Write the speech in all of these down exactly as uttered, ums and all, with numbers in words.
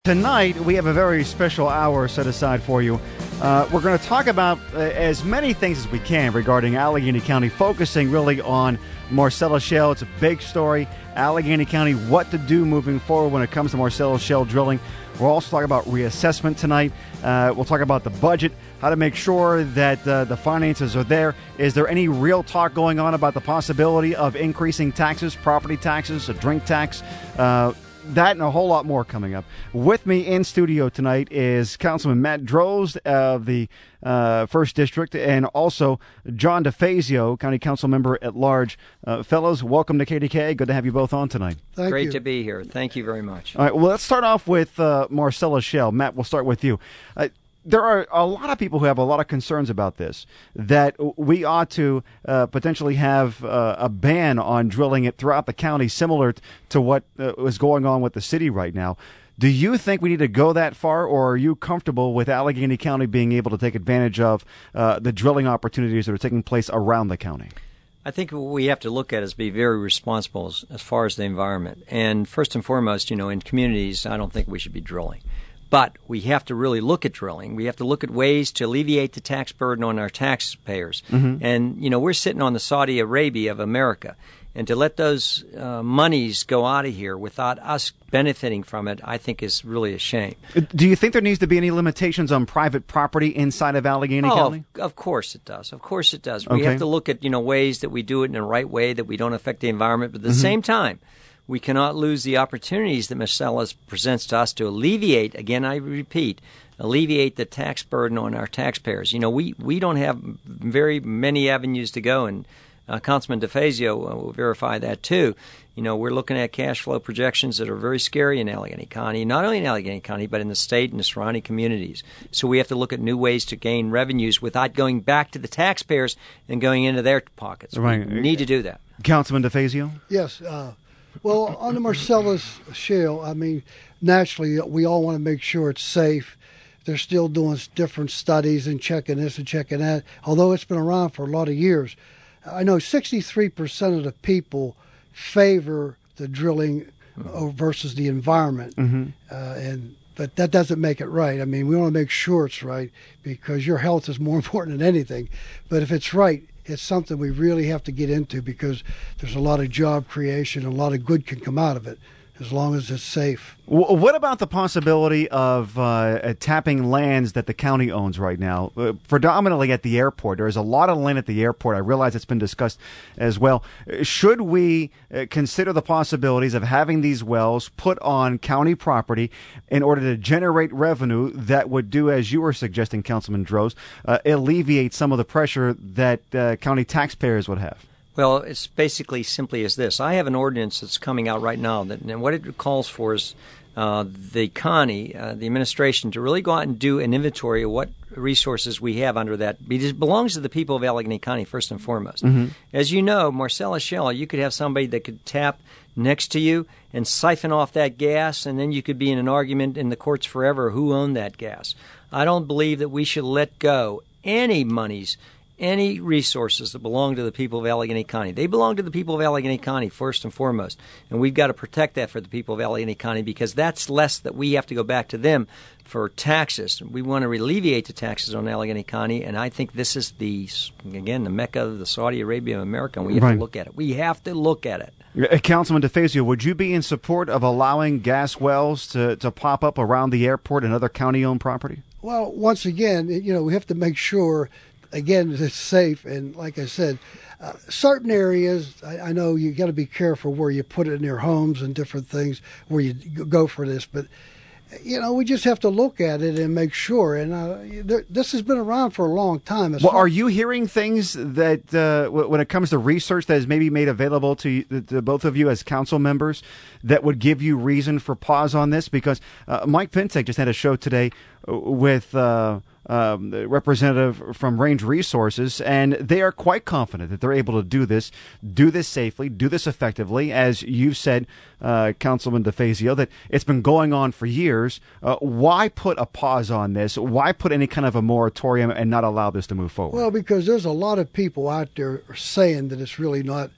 Tonight, we have a very special hour set aside for you. Uh, we're going to talk about uh, as many things as we can regarding Allegheny County, focusing really on Marcellus Shale. It's a big story. Allegheny County, what to do moving forward when it comes to Marcellus Shale drilling. We'll also talk about reassessment tonight. Uh, we'll talk about the budget, how to make sure that uh, the finances are there. Is there any real talk going on about the possibility of increasing taxes, property taxes, a drink tax? Uh, That and a whole lot more coming up. With me in studio tonight is Councilman Matt Drozd of the uh, First District, and also John DeFazio, County Council Member at Large. Uh, fellows, welcome to K D K A. Good to have you both on tonight. Thank Great you. to be here. Thank you very much. All right, well, let's start off with uh, Marcellus Shale. Matt, we'll start with you. Uh, There are a lot of people who have a lot of concerns about this, that we ought to uh, potentially have uh, a ban on drilling it throughout the county, similar t- to what uh, is going on with the city right now. Do you think we need to go that far, or are you comfortable with Allegheny County being able to take advantage of uh, the drilling opportunities that are taking place around the county? I think what we have to look at is be very responsible as, as far as the environment. And first and foremost, you know, in communities, I don't think we should be drilling. But we have to really look at drilling. We have to look at ways to alleviate the tax burden on our taxpayers. Mm-hmm. And, you know, we're sitting on the Saudi Arabia of America. And to let those uh, monies go out of here without us benefiting from it, I think is really a shame. Do you think there needs to be any limitations on private property inside of Allegheny oh, County? Of, of course it does. Of course it does. Okay. We have to look at, you know, ways that we do it in the right way, that we don't affect the environment. But at the mm-hmm. same time, we cannot lose the opportunities that Marcellus presents to us to alleviate, again, I repeat, alleviate the tax burden on our taxpayers. You know, we, we don't have very many avenues to go, and uh, Councilman DeFazio will verify that too. You know, we're looking at cash flow projections that are very scary in Allegheny County, not only in Allegheny County, but in the state and the surrounding communities. So we have to look at new ways to gain revenues without going back to the taxpayers and going into their pockets. Right. We need to do that. Councilman DeFazio? Yes. Uh, well, on the Marcellus Shale, I mean, naturally, we all want to make sure it's safe. They're still doing different studies and checking this and checking that, although it's been around for a lot of years. I know sixty-three percent of the people favor the drilling mm-hmm. versus the environment, mm-hmm. uh, and but that doesn't make it right. I mean, we want to make sure it's right because your health is more important than anything. But if it's right, it's something we really have to get into because there's a lot of job creation and a lot of good can come out of it as long as it's safe. What about the possibility of uh, tapping lands that the county owns right now, uh, predominantly at the airport? There is a lot of land at the airport. I realize it's been discussed as well. Should we uh, consider the possibilities of having these wells put on county property in order to generate revenue that would do, as you were suggesting, Councilman Drozd, uh, alleviate some of the pressure that uh, county taxpayers would have? Well, it's basically simply as this. I have an ordinance that's coming out right now, that, and what it calls for is uh, the county, uh, the administration, to really go out and do an inventory of what resources we have under that. It belongs to the people of Allegheny County, first and foremost. Mm-hmm. As you know, Marcellus Shale, you could have somebody that could tap next to you and siphon off that gas, and then you could be in an argument in the courts forever who owned that gas. I don't believe that we should let go any monies any resources that belong to the people of Allegheny County. They belong to the people of Allegheny County first and foremost, and we've got to protect that for the people of Allegheny County because that's less that we have to go back to them for taxes. We want to alleviate the taxes on Allegheny County, and I think this is the, again, the Mecca of the Saudi Arabia of America, and we have right. to look at it. We have to look at it. Uh, Councilman DeFazio, would you be in support of allowing gas wells to, to pop up around the airport and other county-owned property? Well, once again, you know, we have to make sure again, it's safe, and like I said, uh, certain areas, I, I know you got to be careful where you put it in your homes and different things where you go for this, but you know, we just have to look at it and make sure. And uh, there, this has been around for a long time. Well, are you hearing things that, uh, w- when it comes to research that is maybe made available to, to both of you as council members, that would give you reason for pause on this? Because uh, Mike Pintek just had a show today with uh, um, the representative from Range Resources, and they are quite confident that they're able to do this, do this safely, do this effectively. As you said, uh, Councilman DeFazio, that it's been going on for years. Uh, why put a pause on this? Why put any kind of a moratorium and not allow this to move forward? Well, because there's a lot of people out there saying that it's really not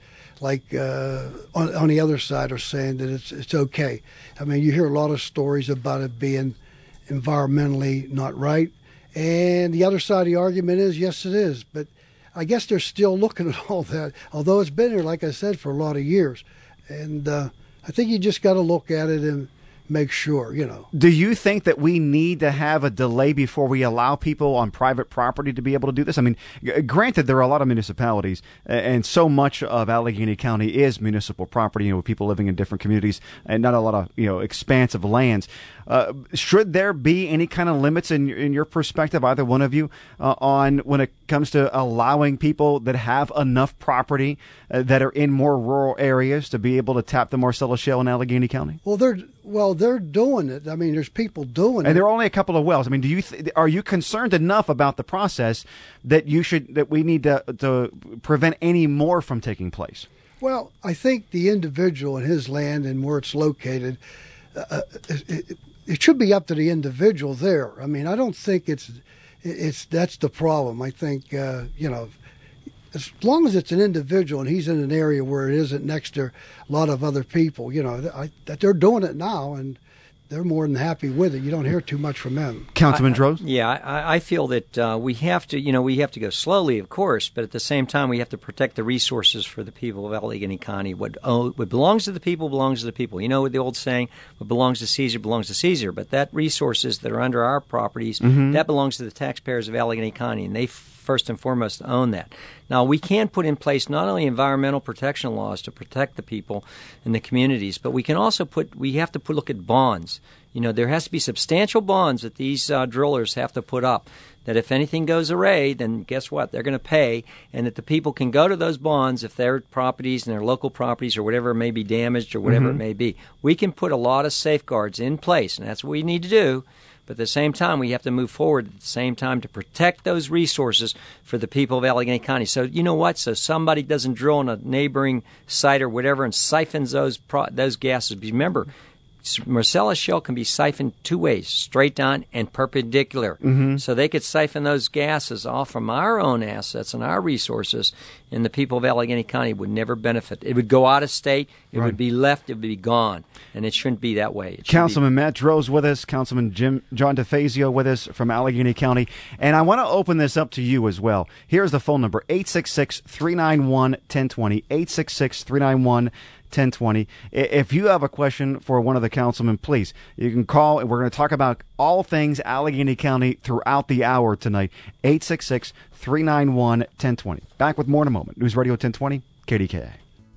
like uh, on, on the other side are saying that it's it's okay. I mean, you hear a lot of stories about it being environmentally not right, and the other side of the argument is yes, it is. But I guess they're still looking at all that, although it's been here, like I said, for a lot of years. And uh, I think you just got to look at it and make sure, you know. Do you think that we need to have a delay before we allow people on private property to be able to do this? I mean, g- granted, there are a lot of municipalities, and so much of Allegheny County is municipal property, you know, with people living in different communities and not a lot of, you know, expansive lands. Uh, should there be any kind of limits in, in your perspective, either one of you, uh, on when it comes to allowing people that have enough property uh, that are in more rural areas to be able to tap the Marcellus Shale in Allegheny County? Well, they're well, they're doing it. I mean, there's people doing and it. And there are only a couple of wells. I mean, do you th- are you concerned enough about the process that you should that we need to to prevent any more from taking place? Well, I think the individual and his land and where it's located, uh, it, it, it should be up to the individual there. I mean, I don't think it's it's that's the problem. I think uh, you know, as long as it's an individual and he's in an area where it isn't next to a lot of other people, you know, I, that they're doing it now and they're more than happy with it. You don't hear too much from them. Councilman I, Droz? Yeah, I, I feel that uh, we have to, you know, we have to go slowly, of course, but at the same time, we have to protect the resources for the people of Allegheny County. What, oh, what belongs to the people belongs to the people. You know the old saying, what belongs to Caesar belongs to Caesar, but that resources that are under our properties, mm-hmm. that belongs to the taxpayers of Allegheny County, and they first and foremost own that. Now, we can put in place not only environmental protection laws to protect the people and the communities, but we can also put, we have to put, look at bonds. You know, there has to be substantial bonds that these uh, drillers have to put up, that if anything goes awry, then guess what? They're going to pay, and that the people can go to those bonds if their properties and their local properties or whatever may be damaged or whatever mm-hmm. it may be. We can put a lot of safeguards in place, and that's what we need to do. But at the same time, we have to move forward at the same time to protect those resources for the people of Allegheny County. So you know what? So somebody doesn't drill on a neighboring site or whatever and siphons those pro- those gases. Remember, Marcellus Shale can be siphoned two ways, straight down and perpendicular. Mm-hmm. So they could siphon those gases off from our own assets and our resources, and the people of Allegheny County would never benefit. It would go out of state. It right. would be left. It would be gone. And it shouldn't be that way. Councilman be- Matt Droz with us, Councilman Jim John DeFazio with us from Allegheny County. And I want to open this up to you as well. Here's the phone number, eight six six, three nine one, one zero two zero, eight six six, three nine one, one zero two zero. If you have a question for one of the councilmen, please, you can call, and we're going to talk about all things Allegheny County throughout the hour tonight. eight six six, three nine one, one zero two zero. Back with more in a moment. News Radio ten twenty, K D K A.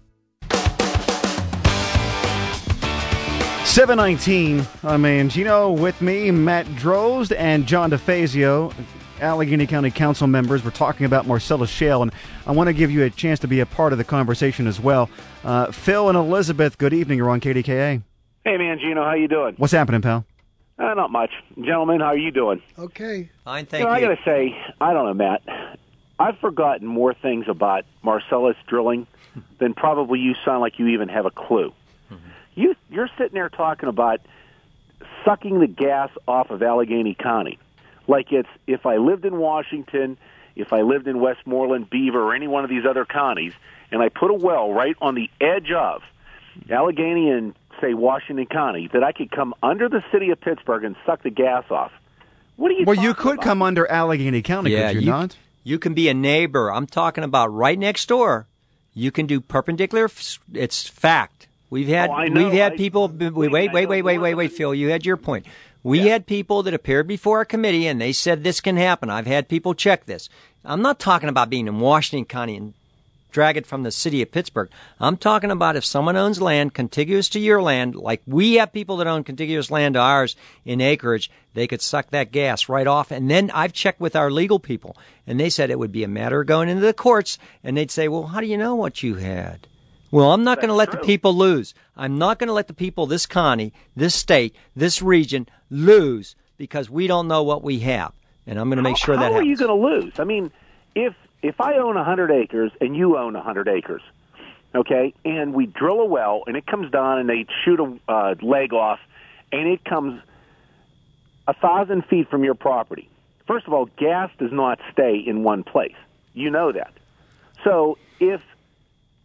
seven nineteen, I'm Mangino, with me, Matt Droz and John DeFazio, Allegheny County Council members. We're talking about Marcellus Shale, and I want to give you a chance to be a part of the conversation as well. Uh, Phil and Elizabeth, good evening. You're on K D K A. Hey, Mangino, how you doing? What's happening, pal? Uh, not much. Gentlemen, how are you doing? Okay. Fine, thank you. Know, you. I got to say, I don't know, Matt. I've forgotten more things about Marcellus drilling than probably you sound like you even have a clue. Mm-hmm. You, you're sitting there talking about sucking the gas off of Allegheny County. Like it's, if I lived in Washington, if I lived in Westmoreland, Beaver, or any one of these other counties, and I put a well right on the edge of Allegheny and, say, Washington County, that I could come under the city of Pittsburgh and suck the gas off. What are you Well, talking you could about? come under Allegheny County, yeah, could you, you not? You can be a neighbor. I'm talking about right next door. You can do perpendicular. It's fact. We've had Oh, I know. we've had I- people. Wait, wait, wait, I wait, know wait, wait, more wait, than- wait, Phil. You had your point. We Yeah. had people that appeared before a committee, and they said this can happen. I've had people check this. I'm not talking about being in Washington County and drag it from the city of Pittsburgh. I'm talking about if someone owns land contiguous to your land, like we have people that own contiguous land to ours in acreage, they could suck that gas right off. And then I've checked with our legal people, and they said it would be a matter of going into the courts, and they'd say, well, how do you know what you had? Well, I'm not going to let true. the people lose. I'm not going to let the people, this county, this state, this region, lose because we don't know what we have. And I'm going to make sure how, that how happens. are you going to lose? I mean, if if I own one hundred acres and you own one hundred acres, okay, and we drill a well and it comes down and they shoot a uh, leg off and it comes a thousand feet from your property. First of all, gas does not stay in one place. You know that. So if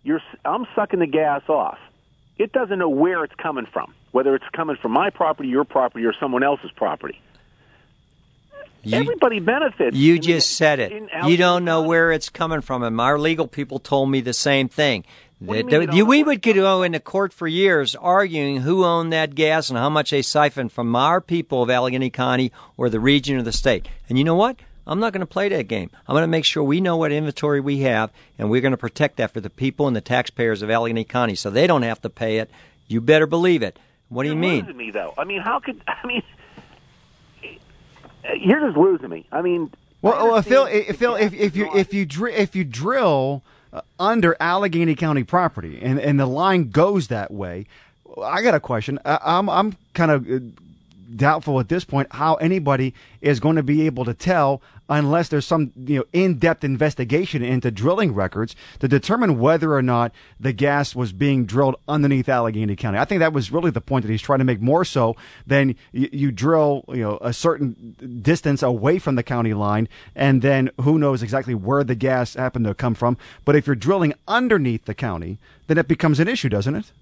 you're I'm sucking the gas off. It doesn't know where it's coming from, whether it's coming from my property, your property, or someone else's property. You, Everybody benefits. You in, just said it. You don't know County. where it's coming from, and our legal people told me the same thing. What do you That- mean you that- don't know we where would go into court for years arguing who owned that gas and how much they siphoned from our people of Allegheny County or the region or the state. And you know what? I'm not going to play that game. I'm going to make sure we know what inventory we have, and we're going to protect that for the people and the taxpayers of Allegheny County so they don't have to pay it. You better believe it. What do You're you mean? losing me, though. I mean, how could I mean? You're just losing me. I mean, Well, I well Phil, understand if, Phil, the if, if you gas if you dr- if you drill uh, under Allegheny County property and, and the line goes that way, I got a question. I, I'm I'm kind of uh, doubtful at this point how anybody is going to be able to tell unless there's some you know in-depth investigation into drilling records to determine whether or not the gas was being drilled underneath Allegheny County. I think that was really the point that he's trying to make, more so than you, you drill you know a certain distance away from the county line and then who knows exactly where the gas happened to come from. But if you're drilling underneath the county, then it becomes an issue, doesn't it?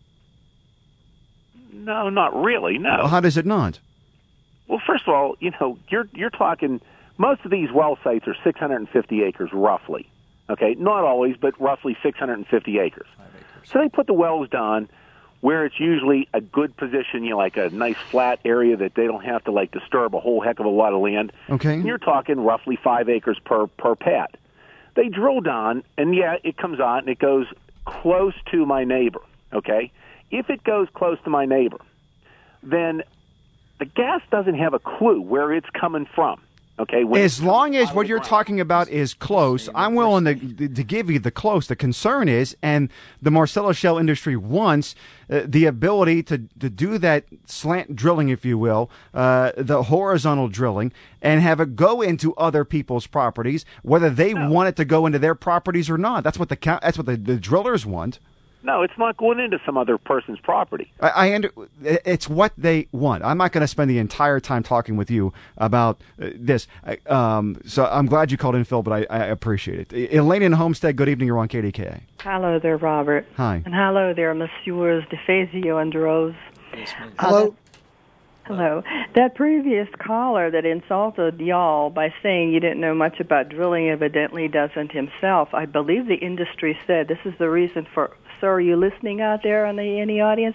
No, not really. No. Well, how does it not? Well, first of all, you know, you're you're talking. Most of these well sites are six hundred fifty acres, roughly. Okay, not always, but roughly six hundred fifty acres. acres. So they put the wells down where it's usually a good position, you know, like a nice flat area that they don't have to like disturb a whole heck of a lot of land. Okay, and you're talking roughly five acres per per pad. They drill down, and yeah, it comes out and it goes close to my neighbor. Okay, if it goes close to my neighbor, then the gas doesn't have a clue where it's coming from. Okay, as long as what you're talking about is close, I'm willing to, to give you the close. The concern is, and the Marcellus Shale industry wants uh, the ability to, to do that slant drilling, if you will, uh, the horizontal drilling, and have it go into other people's properties, whether they no. want it to go into their properties or not. That's what the that's what the, the drillers want. No, it's not going into some other person's property. I, I under, it's what they want. I'm not going to spend the entire time talking with you about uh, this. I, um, so I'm glad you called in, Phil, but I, I appreciate it. Elaine in Homestead, good evening. You're on K D K A. Hello there, Robert. Hi. And hello there, Messieurs DeFazio and Rose. Yes, ma'am. Hello. Hello. That previous caller that insulted y'all by saying you didn't know much about drilling evidently doesn't himself. I believe the industry said this is the reason for, sir, are you listening out there on the, in the audience?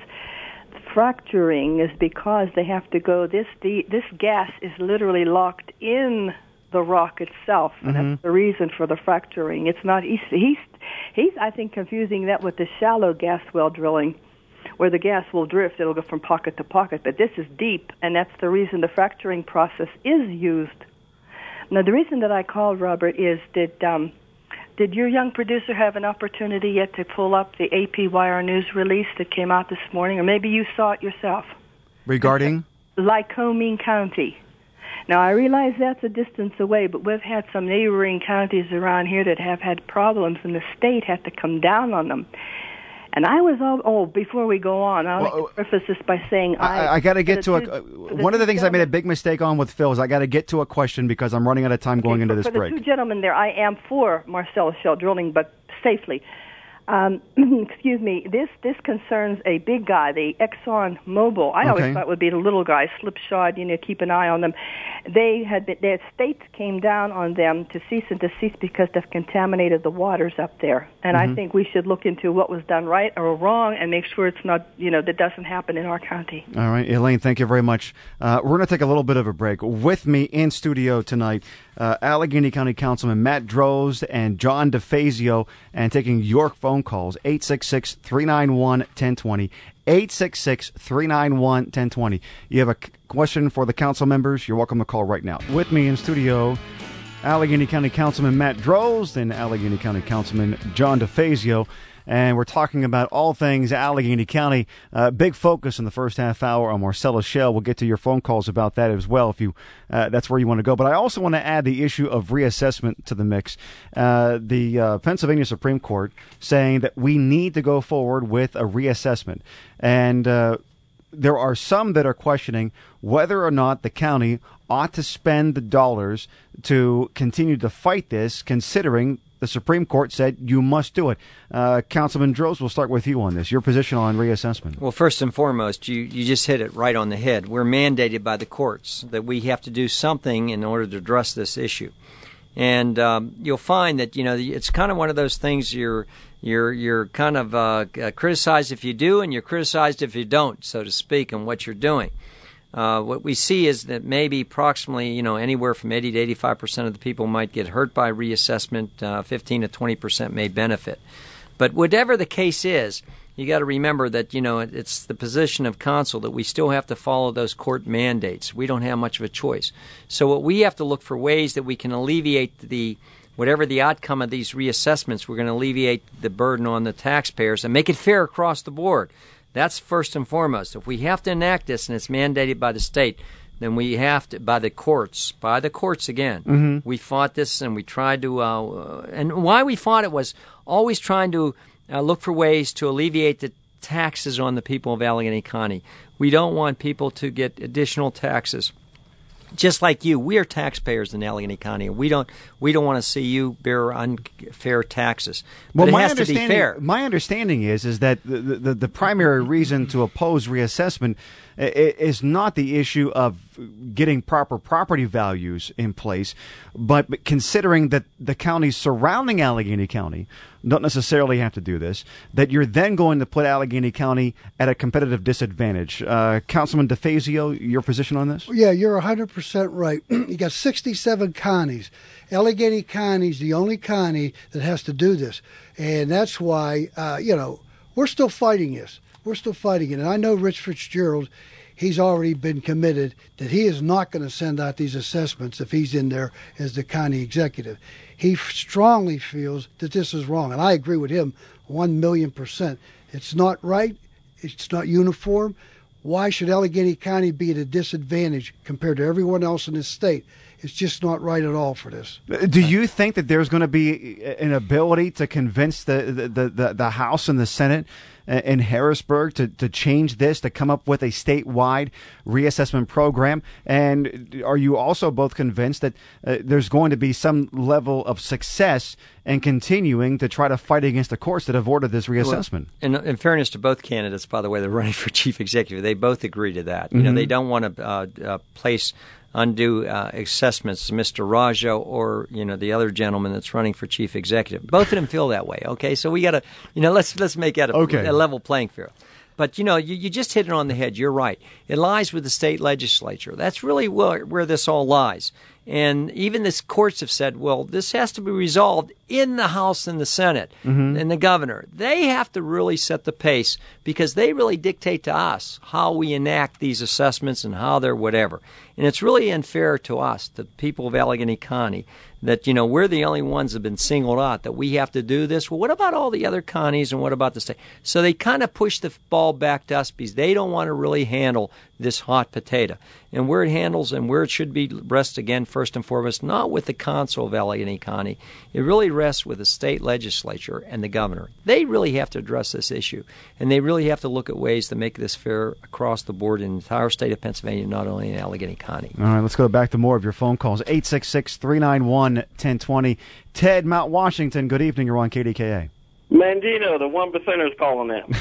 Fracturing is because they have to go, this, the, this gas is literally locked in the rock itself, and mm-hmm. that's the reason for the fracturing. It's not, he's, he's, he's, I think, confusing that with the shallow gas well drilling, where the gas will drift, it'll go from pocket to pocket. But this is deep, and that's the reason the fracturing process is used. Now, the reason that I called, Robert, is that um, did your young producer have an opportunity yet to pull up the A P Wire News release that came out this morning? Or maybe you saw it yourself. Regarding? Lycoming County. Now, I realize that's a distance away, but we've had some neighboring counties around here that have had problems, and the state had to come down on them. And I was all, oh, before we go on, I'll well, like to preface this by saying I... I, I got to get to two, a... One of the things I made a big mistake on with Phil is I got to get to a question because I'm running out of time going okay, into for, this for break. For the two gentlemen there, I am for Marcellus Shale drilling, but safely. Um, excuse me, this this concerns a big guy, the Exxon Mobil. I always okay. thought it would be the little guy, slipshod, you know, keep an eye on them. They had been, their states came down on them to cease and desist because they've contaminated the waters up there. And mm-hmm. I think we should look into what was done right or wrong and make sure it's not, you know, that doesn't happen in our county. All right, Elaine, thank you very much. Uh, we're going to take a little bit of a break. With me in studio tonight, uh, Allegheny County Councilman Matt Drozd and John DeFazio, and taking your phone calls, eight six six, three nine one, one zero two zero, eight six six, three nine one, one zero two zero. You have a question for the council members, you're welcome to call right now. With me in studio, Allegheny County Councilman Matt Drozd and Allegheny County Councilman John DeFazio. And we're talking about all things Allegheny County. Uh, big focus in the first half hour on Marcellus Shale. We'll get to your phone calls about that as well if you uh, that's where you want to go. But I also want to add the issue of reassessment to the mix. Uh, the uh, Pennsylvania Supreme Court saying that we need to go forward with a reassessment. And uh, there are some that are questioning whether or not the county ought to spend the dollars to continue to fight this, considering the Supreme Court said you must do it. Uh, Councilman Droz, we'll start with you on this. Your position on reassessment. Well, first and foremost, you, you just hit it right on the head. We're mandated by the courts that we have to do something in order to address this issue. And um, you'll find that, you know, it's kind of one of those things you're you're you're kind of uh, criticized if you do and you're criticized if you don't, so to speak, on what you're doing. Uh, what we see is that maybe approximately, you know, anywhere from eighty to eighty-five percent of the people might get hurt by reassessment. Uh, fifteen to twenty percent may benefit. But whatever the case is, you got to remember that, you know, it's the position of counsel that we still have to follow those court mandates. We don't have much of a choice. So what we have to look for ways that we can alleviate the, whatever the outcome of these reassessments, we're going to alleviate the burden on the taxpayers and make it fair across the board. That's first and foremost. If we have to enact this and it's mandated by the state, then we have to, by the courts, by the courts again. Mm-hmm. We fought this and we tried to, uh, and why we fought it was always trying to uh, look for ways to alleviate the taxes on the people of Allegheny County. We don't want people to get additional taxes. Just like you, we are taxpayers in Allegheny County, and we don't we don't want to see you bear unfair taxes. But well, it has to be fair. My understanding is is that the, the the primary reason to oppose reassessment is not the issue of getting proper property values in place, but considering that the counties surrounding Allegheny County don't necessarily have to do this, that you're then going to put Allegheny County at a competitive disadvantage. Uh, Councilman DeFazio, your position on this? Yeah, you're one hundred percent right. You got sixty-seven counties. Allegheny County is the only county that has to do this. And that's why, uh, you know, we're still fighting this. We're still fighting it. And I know Rich Fitzgerald, he's already been committed that he is not going to send out these assessments if he's in there as the county executive. He strongly feels that this is wrong. And I agree with him one million percent. It's not right. It's not uniform. Why should Allegheny County be at a disadvantage compared to everyone else in this state? It's just not right at all for this. Do you think that there's going to be an ability to convince the the, the, the House and the Senate in Harrisburg to, to change this, to come up with a statewide reassessment program? And are you also both convinced that uh, there's going to be some level of success in continuing to try to fight against the courts that have ordered this reassessment? Well, in, in fairness to both candidates, by the way, they're running for chief executive. They both agree to that. You mm-hmm. know, they don't want to uh, uh, place undue uh, assessments to Mister Rajo or, you know, the other gentleman that's running for chief executive. Both of them feel that way. Okay, so we got to, you know, let's let's make that a, okay. a level playing field. But, you know, you, you just hit it on the head. You're right. It lies with the state legislature. That's really where, where this all lies. And even the courts have said, well, this has to be resolved in the House and the Senate mm-hmm. and the governor. They have to really set the pace because they really dictate to us how we enact these assessments and how they're whatever. And it's really unfair to us, the people of Allegheny County, that, you know, we're the only ones that have been singled out, that we have to do this. Well, what about all the other counties and what about the state? So they kind of push the ball back to us because they don't want to really handle this hot potato. And where it handles and where it should be rests, again, first and foremost, not with the council of Allegheny County. It really rests with the state legislature and the governor. They really have to address this issue. And they really have to look at ways to make this fair across the board in the entire state of Pennsylvania, not only in Allegheny County. All right, let's go back to more of your phone calls. eight six six, three nine one, one zero two zero. Ted, Mount Washington, good evening. You're on K D K A. Mandino, the one percenters calling in.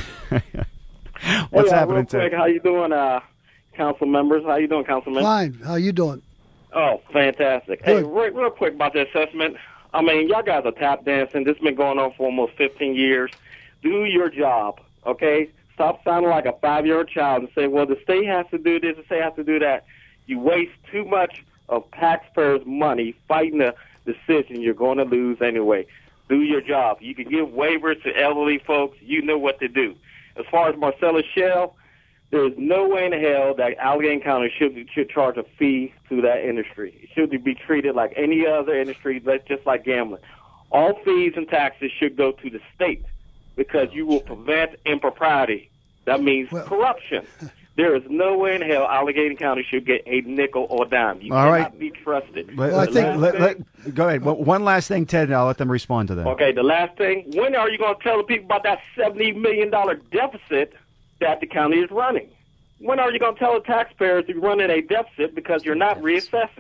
What's hey, uh, happening, real quick, Ted? how you doing, uh, council members? How you doing, councilman? Fine. How you doing? Oh, fantastic. Good. Hey, real, real quick about the assessment. I mean, y'all guys are tap dancing. This has been going on for almost fifteen years. Do your job, okay? Stop sounding like a five-year-old child and say, well, the state has to do this, the state has to do that. You waste too much of taxpayers' money fighting a decision you're going to lose anyway. Do your job. You can give waivers to elderly folks. You know what to do. As far as Marcellus Shale, there is no way in hell that Allegheny County should, should charge a fee to that industry. It should be treated like any other industry, just like gambling. All fees and taxes should go to the state because you will prevent impropriety. That means well, corruption. There is no way in hell Allegheny County should get a nickel or dime. You All cannot right. be trusted. Well, I think, let, let, go ahead. Well, one last thing, Ted, and I'll let them respond to that. Okay, the last thing. When are you going to tell the people about that seventy million dollars deficit that the county is running? When are you going to tell the taxpayers you're running a deficit because you're not reassessing?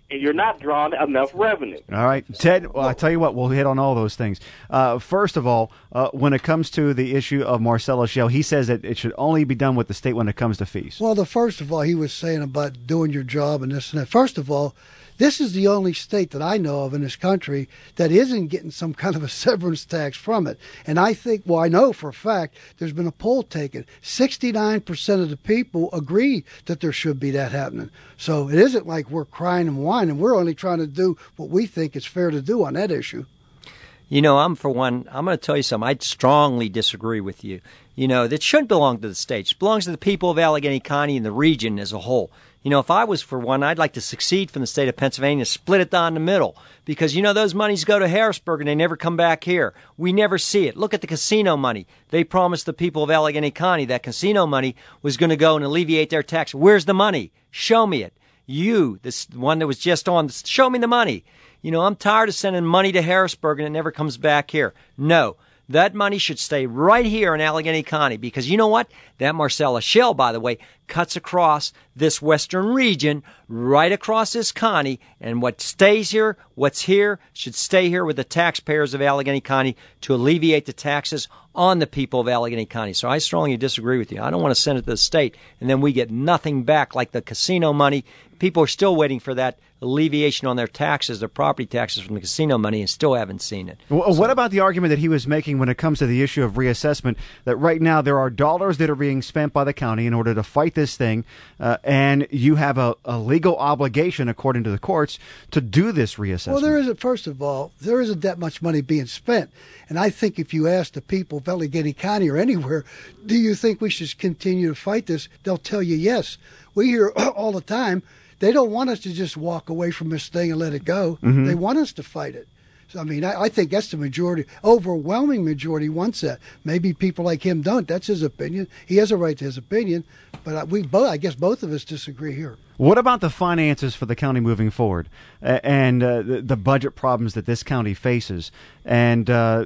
and you're not drawing enough revenue. All right, Ted, well, I'll tell you what, we'll hit on all those things. Uh, first of all, uh, when it comes to the issue of Marcellus Shale, he says that it should only be done with the state when it comes to fees. Well, the first of all, he was saying about doing your job and this and that. First of all, this is the only state that I know of in this country that isn't getting some kind of a severance tax from it. And I think, well, I know for a fact, there's been a poll taken. sixty-nine percent of the people agree that there should be that happening. So it isn't like we're crying and whining. We're only trying to do what we think is fair to do on that issue. You know, I'm for one, I'm going to tell you something. I strongly disagree with you. You know, that shouldn't belong to the state. It belongs to the people of Allegheny County and the region as a whole. You know, if I was for one, I'd like to succeed from the state of Pennsylvania, split it down the middle. Because, you know, those monies go to Harrisburg and they never come back here. We never see it. Look at the casino money. They promised the people of Allegheny County that casino money was going to go and alleviate their tax. Where's the money? Show me it. You, this one that was just on, show me the money. You know, I'm tired of sending money to Harrisburg and it never comes back here. No. That money should stay right here in Allegheny County because you know what? That Marcellus Shale, by the way, cuts across this western region, right across this county, and what stays here, what's here, should stay here with the taxpayers of Allegheny County to alleviate the taxes on the people of Allegheny County. So I strongly disagree with you. I don't want to send it to the state, and then we get nothing back like the casino money. People are still waiting for that alleviation on their taxes, their property taxes from the casino money, and still haven't seen it. Well, so, what about the argument that he was making when it comes to the issue of reassessment, that right now there are dollars that are being spent by the county in order to fight this thing, uh, and you have a, a legal obligation, according to the courts, to do this reassessment? Well, there isn't, first of all, there isn't that much money being spent. And I think if you ask the people of Allegheny County or anywhere, do you think we should continue to fight this? They'll tell you yes. We hear all the time, they don't want us to just walk away from this thing and let it go. Mm-hmm. They want us to fight it. So, I mean, I, I think that's the majority, overwhelming majority wants that. Maybe people like him don't. That's his opinion. He has a right to his opinion. But we both, I guess both of us disagree here. What about the finances for the county moving forward uh, and uh, the, the budget problems that this county faces? And uh,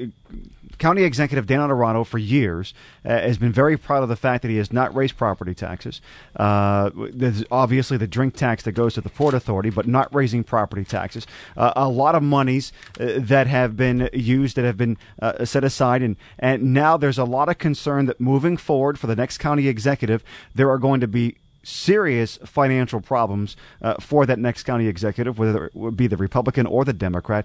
County Executive Dan Odorano for years uh, has been very proud of the fact that he has not raised property taxes. Uh, there's obviously the drink tax that goes to the Port Authority, but not raising property taxes. Uh, a lot of monies uh, that have been used, that have been uh, set aside, and, and now there's a lot of concern that moving forward for the next county executive, there are going to be serious financial problems uh, for that next county executive, whether it would be the Republican or the Democrat.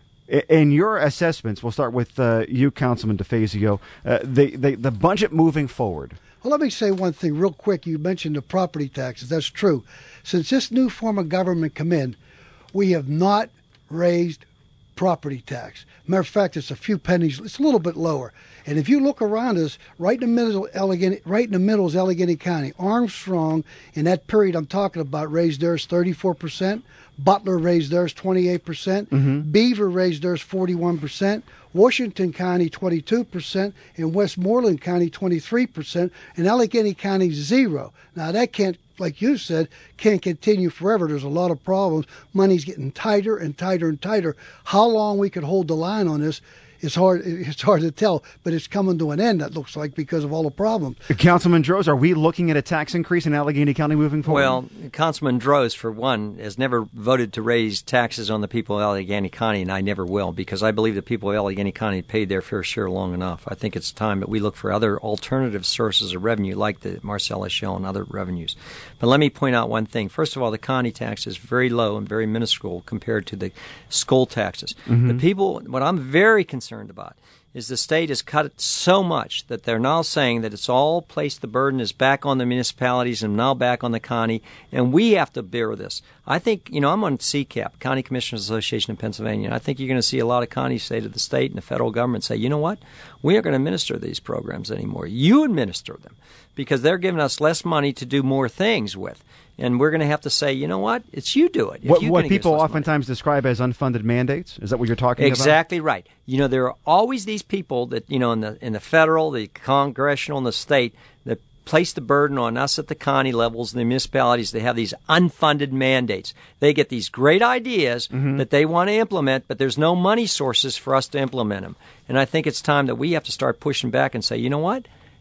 In your assessments, we'll start with uh, you, Councilman DeFazio, uh, the, the, the budget moving forward. Well, let me say one thing real quick. You mentioned the property taxes. That's true. Since this new form of government come in, we have not raised property tax. Matter of fact, it's a few pennies. It's a little bit lower. And if you look around us, right in the middle, Allegheny, right in the middle is Allegheny County. Armstrong, in that period I'm talking about, raised theirs thirty-four percent. Butler raised theirs twenty-eight percent. Mm-hmm. Beaver raised theirs forty-one percent. Washington County twenty-two percent. And Westmoreland County twenty-three percent. And Allegheny County zero. Now that can't, like you said, can't continue forever. There's a lot of problems. Money's getting tighter and tighter and tighter. How long we could hold the line on this, it's hard it's hard to tell, but it's coming to an end, that looks like, because of all the problems. Councilman Droz, are we looking at a tax increase in Allegheny County moving forward? Well, Councilman Droz, for one, has never voted to raise taxes on the people of Allegheny County, and I never will, because I believe the people of Allegheny County paid their fair share long enough. I think it's time that we look for other alternative sources of revenue, like the Marcellus Shale and other revenues. But let me point out one thing. First of all, the county tax is very low and very minuscule compared to the school taxes. Mm-hmm. The people, what I'm very concerned about is the state has cut it so much that they're now saying that it's all placed, the burden is back on the municipalities and now back on the county, and we have to bear this. I think, you know, I'm on C C A P, County Commissioners Association of Pennsylvania, and I think you're going to see a lot of counties say to the state and the federal government, say, you know what, we aren't going to administer these programs anymore. You administer them, because they're giving us less money to do more things with. And we're going to have to say, you know what, it's you do it. If what you what people oftentimes money. describe as unfunded mandates? Is that what you're talking exactly about? Exactly right. You know, there are always these people that, you know, in the in the federal, the congressional, and the state that place the burden on us at the county levels and the municipalities. They have these unfunded mandates. They get these great ideas mm-hmm. that they want to implement, but there's no money sources for us to implement them. And I think it's time that we have to start pushing back and say, you know what?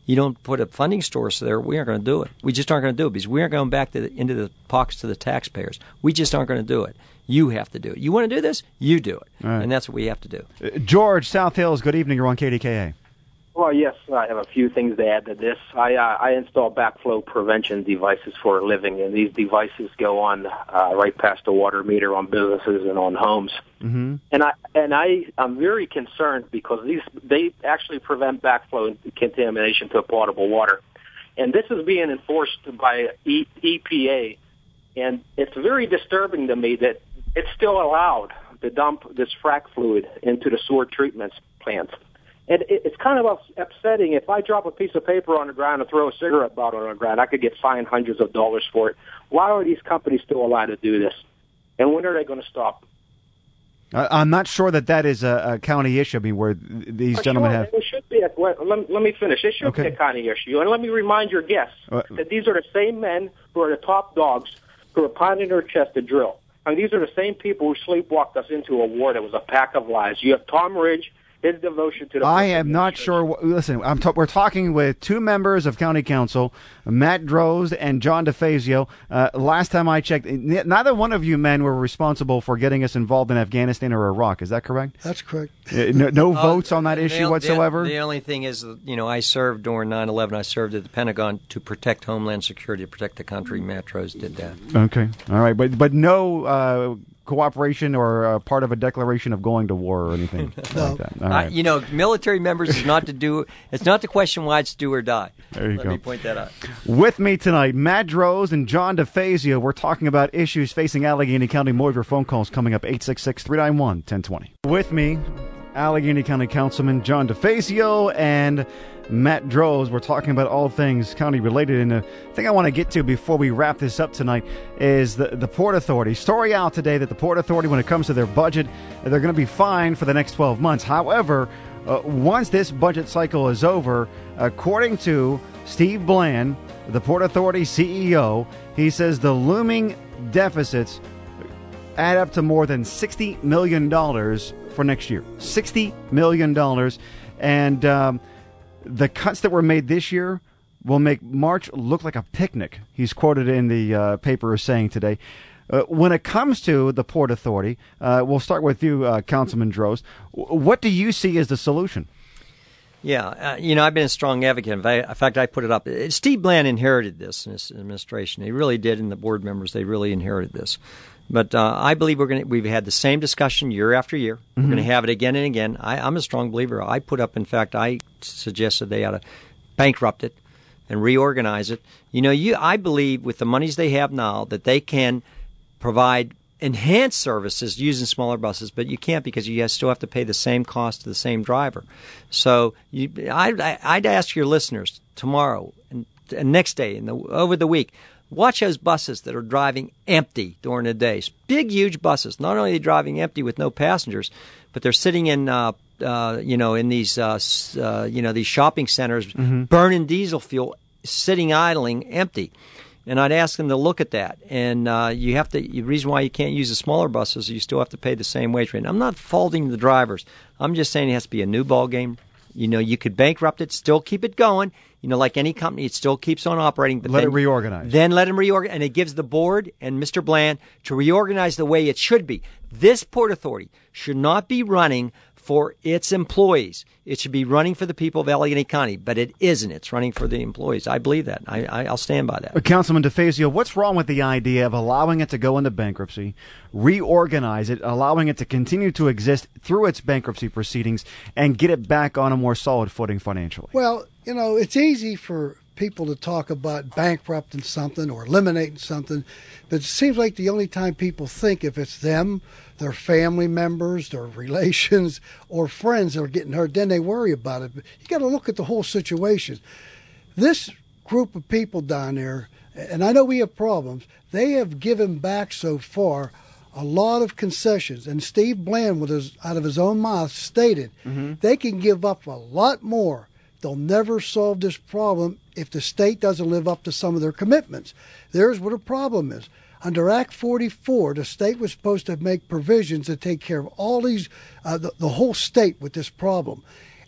you don't put a funding source there, we aren't going to do it. We just aren't going to do it because we aren't going back to the, into the pockets of the taxpayers. We just aren't going to do it. You have to do it. You want to do this? You do it. Right. And that's what we have to do. Uh, George, South Hills, good evening. You're on K D K A. Well, yes, I have a few things to add to this. I, uh, I install backflow prevention devices for a living, and these devices go on uh, right past the water meter on businesses and on homes. Mm-hmm. And I and I I'm very concerned because these they actually prevent backflow contamination to potable water, and this is being enforced by e- EPA, and it's very disturbing to me that it's still allowed to dump this frac fluid into the sewer treatment plants. And it's kind of upsetting. If I drop a piece of paper on the ground and throw a cigarette bottle on the ground, I could get fined hundreds of dollars for it. Why are these companies still allowed to do this? And when are they going to stop? I'm not sure that that is a, a county issue. I mean, where these uh, gentlemen sure, have. It should be. A, well, let, let me finish. It should okay. be a county issue. And let me remind your guests uh, that these are the same men who are the top dogs who are pounding their chest to drill. I mean, these are the same people who sleepwalked us into a war that was a pack of lies. You have Tom Ridge. His devotion to the I am not sure. What, listen, I'm t- we're talking with two members of County Council, Matt Droz and John DeFazio. Uh, last time I checked, n- neither one of you men were responsible for getting us involved in Afghanistan or Iraq. Is that correct? That's correct. Uh, no no uh, votes on that issue the, whatsoever? The, the only thing is, you know, I served during nine eleven. I served at the Pentagon to protect Homeland Security, to protect the country. Matt Droz did that. Okay. All right. But, but no... Uh, cooperation or uh, part of a declaration of going to war or anything no. like that. All right. uh, you know, military members is not to do. It's not the question why it's do or die. There you Let go. me point that out. With me tonight, Matt Droz and John DeFazio. We're talking about issues facing Allegheny County. More of your phone calls coming up. eight six six, three nine one, one zero two zero. With me, Allegheny County Councilman John DeFazio and Matt Droz. We're talking about all things county related, and the thing I want to get to before we wrap this up tonight is the, the Port Authority. Story out today that the Port Authority, when it comes to their budget, they're going to be fine for the next twelve months. However, uh, once this budget cycle is over, according to Steve Bland, the Port Authority C E O, he says the looming deficits add up to more than sixty million dollars for next year. sixty million dollars. And um, the cuts that were made this year will make March look like a picnic, he's quoted in the uh, paper as saying today. Uh, when it comes to the Port Authority, uh, we'll start with you, uh, Councilman Droz. What do you see as the solution? Yeah, uh, you know, I've been a strong advocate. In fact, I put it up. Steve Bland inherited this in his administration. He really did, and the board members, they really inherited this. But uh, I believe we're going to. We've had the same discussion year after year. Mm-hmm. We're going to have it again and again. I, I'm a strong believer. I put up. In fact, I suggested they ought to bankrupt it and reorganize it. You know, you. I believe with the monies they have now that they can provide enhanced services using smaller buses, but you can't because you still have to pay the same cost to the same driver. So you, I, I'd ask your listeners tomorrow and, and next day and the, over the week. Watch those buses that are driving empty during the day. Big, huge buses. Not only are they driving empty with no passengers, but they're sitting in, uh, uh, you know, in these, uh, uh, you know, these shopping centers, mm-hmm. burning diesel fuel, sitting idling empty. And I'd ask them to look at that. And uh, you have to. The reason why you can't use the smaller buses is you still have to pay the same wage rate. I'm not faulting the drivers. I'm just saying it has to be a new ball game. You know, you could bankrupt it, still keep it going. You know, like any company, it still keeps on operating. But let then, it reorganize. Then let them reorganize. And it gives the board and Mister Bland to reorganize the way it should be. This Port Authority should not be running for its employees. It should be running for the people of Allegheny County, but it isn't. It's running for the employees. I believe that. I, I, I'll stand by that. Uh, Councilman DeFazio, what's wrong with the idea of allowing it to go into bankruptcy, reorganize it, allowing it to continue to exist through its bankruptcy proceedings, and get it back on a more solid footing financially? Well, you know, it's easy for people to talk about bankrupting something or eliminating something, but it seems like the only time people think if it's them, their family members, their relations, or friends that are getting hurt, then they worry about it. But you got to look at the whole situation. This group of people down there, and I know we have problems, they have given back so far a lot of concessions. And Steve Bland, with his, out of his own mouth, stated mm-hmm. they can give up a lot more. They'll never solve this problem if the state doesn't live up to some of their commitments. There's what the problem is. Under Act forty-four, the state was supposed to make provisions to take care of all these, uh, the, the whole state with this problem.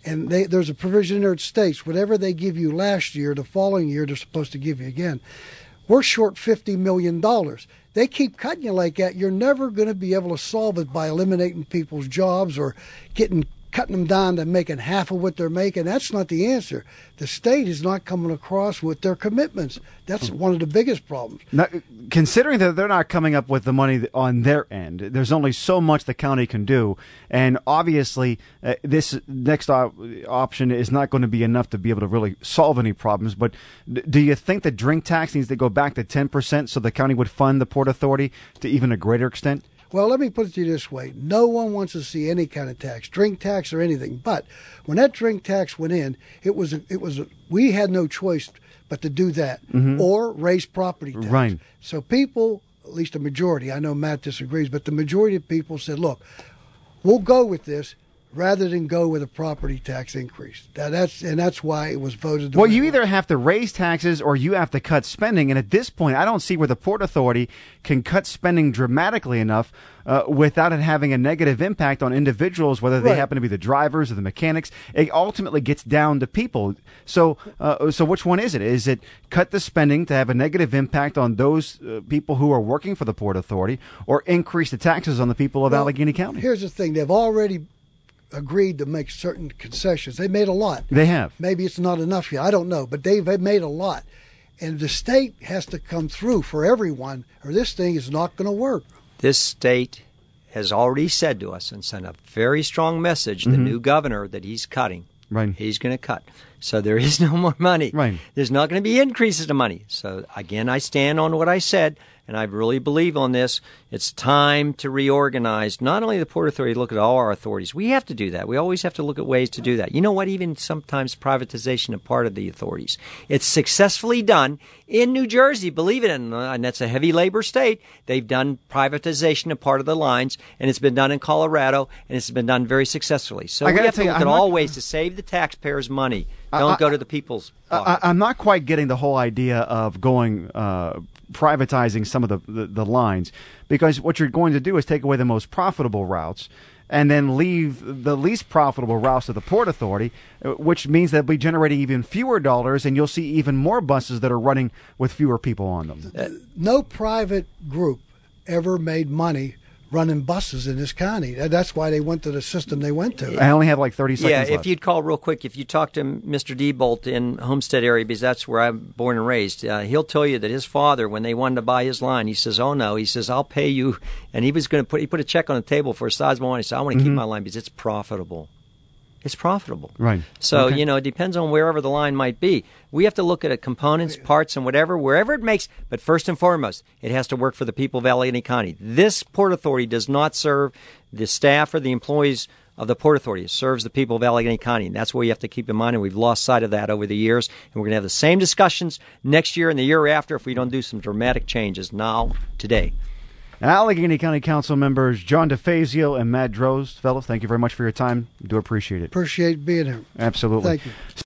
And they, there's a provision in there that states whatever they give you last year, the following year, they're supposed to give you again. We're short fifty million dollars. They keep cutting you like that. You're never going to be able to solve it by eliminating people's jobs or getting cutting them down to making half of what they're making. That's not the answer. The state is not coming across with their commitments. That's one of the biggest problems. Now, considering that they're not coming up with the money on their end, there's only so much the county can do. And obviously, uh, this next op- option is not going to be enough to be able to really solve any problems. But d- do you think the drink tax needs to go back to ten percent so the county would fund the Port Authority to even a greater extent? Well, let me put it to you this way. No one wants to see any kind of tax, drink tax or anything. But when that drink tax went in, it was a, it was a, we had no choice but to do that mm-hmm. or raise property tax. Right. So people, at least a majority, I know Matt disagrees, but the majority of people said, look, we'll go with this rather than go with a property tax increase. Now, that's and that's why it was voted. Well, you either have to raise taxes or you have to cut spending. And at this point, I don't see where the Port Authority can cut spending dramatically enough uh, without it having a negative impact on individuals, whether they right. happen to be the drivers or the mechanics. It ultimately gets down to people. So, uh, so which one is it? Is it cut the spending to have a negative impact on those uh, people who are working for the Port Authority, or increase the taxes on the people of well, Allegheny County? Here's the thing: they've already agreed to make certain concessions. They made a lot. They have. Maybe it's not enough yet. I don't know. But they've made a lot. And the state has to come through for everyone, or this thing is not going to work. This state has already said to us and sent a very strong message, mm-hmm. the new governor, that he's cutting. Right. He's going to cut. So there is no more money. Right. There's not going to be increases to money. So, again, I stand on what I said, and I really believe on this. It's time to reorganize not only the Port Authority, look at all our authorities. We have to do that. We always have to look at ways to do that. You know what? Even sometimes privatization of part of the authorities. It's successfully done in New Jersey, believe it or not, and that's a heavy labor state. They've done privatization of part of the lines, and it's been done in Colorado, and it's been done very successfully. So we have to look at all ways to save the taxpayers' money. Don't I, go to the people's pocket. I, I'm not quite getting the whole idea of going uh, privatizing some of the, the, the lines, because what you're going to do is take away the most profitable routes and then leave the least profitable routes to the Port Authority, which means they'll be generating even fewer dollars, and you'll see even more buses that are running with fewer people on them. Uh, no private group ever made money running buses in this county. That's why they went to the system they went to. I only have like thirty seconds Yeah, left. if you'd call real quick, if you talk to Mister Diebold in Homestead area, because that's where I'm born and raised, uh, he'll tell you that his father, when they wanted to buy his line, he says, oh no, he says, I'll pay you. And he was going to put, he put a check on the table for a sizable one. He said, I want to mm-hmm. keep my line because it's profitable. It's profitable. Right. So, okay. you know, it depends on wherever the line might be. We have to look at it, components, parts, and whatever, wherever it makes. But first and foremost, it has to work for the people of Allegheny County. This Port Authority does not serve the staff or the employees of the Port Authority. It serves the people of Allegheny County. And that's what you have to keep in mind. And we've lost sight of that over the years. And we're going to have the same discussions next year and the year after if we don't do some dramatic changes now, today. Allegheny County Council members John DeFazio and Matt Droz. Fellows, thank you very much for your time. Do appreciate it. Appreciate being here. Absolutely. Thank you.